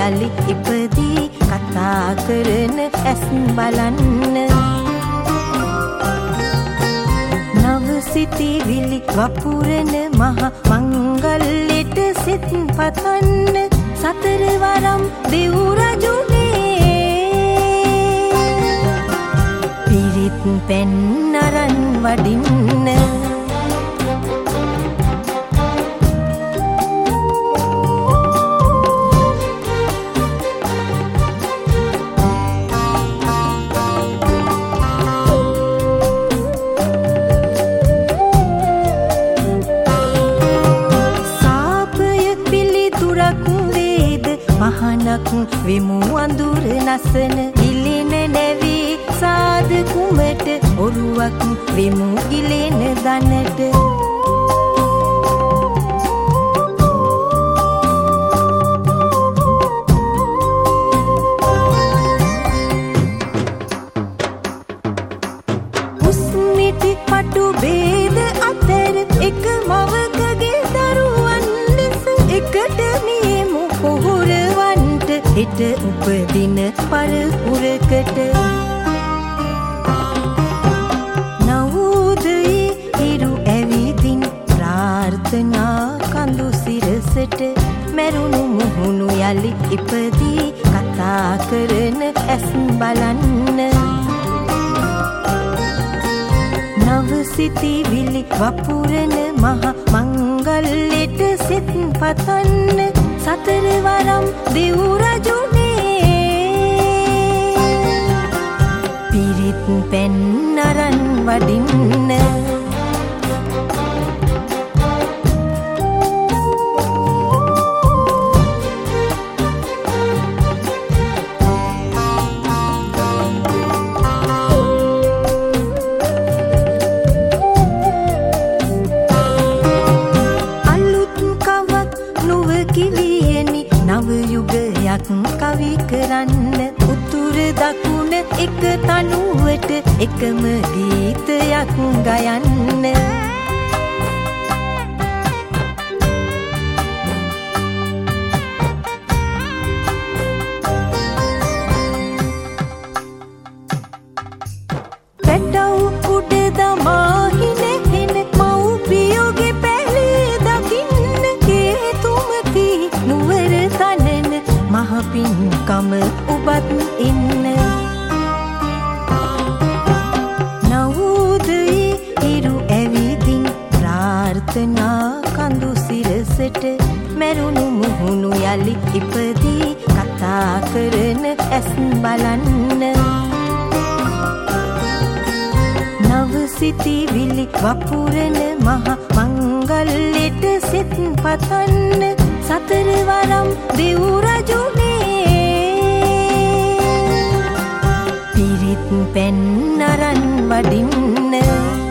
යලි ඉපදී කතා කරන ඇස් බලන්න නව සිතිවිලි වපුරන මහ මංගල්‍යයට සිත් පතන්න සතර වරම් දෙව් රජුනේ පිරිත් පැන් අරන් වඩින්න මහනක් විමු අඳුර නසන ඉලෙන නැවි සාද කුමට ඔරුවක් විමු ගිලෙන දනට උස්මිටි පටු බේද අතර එක මවකගේ දරුවන් ලෙස එකට නියමු පොහොරවන්ට හෙට උපදින පරපුරකට නවෝදයේ හිරු ඇවිදින් ප්‍රාර්ථනා කඳු සිරසට මැරුණු මුහුණු යලි ඉපදී කතා කරන ඇස් බලන්න නව සිතිවිලි වපුරන මහ මංගල්‍යයට සිත් පතන්න සතර වරම් දෙව් රජුනේ පිරිත් පැන් අරන් වඩින්න නව යුගයක් කවි කරන්න උතුර දකුණ එක තනුවට එකම ගීතයක් ගයන්න පැටව් උඩ දමාහින හෙන මව්පියෝගේ පැලේ දකින්න හේතුමති නුවර තනන මහපින්කම ඔබත් ඉන්න නවෝදයේ හිරු ඇවිදින් ප්‍රාර්ථනා කඳු සිරසට මැරුණු මුහුණු යලි ඉපදී කතා කරන ඇස් බලන්න නව සිතිවිලි වපුරන මහ මංගල්‍යයට සිත් පතන්න සතර වරම් දෙව් රජුනේ පිරිත් පැන් අරන් වඩින්න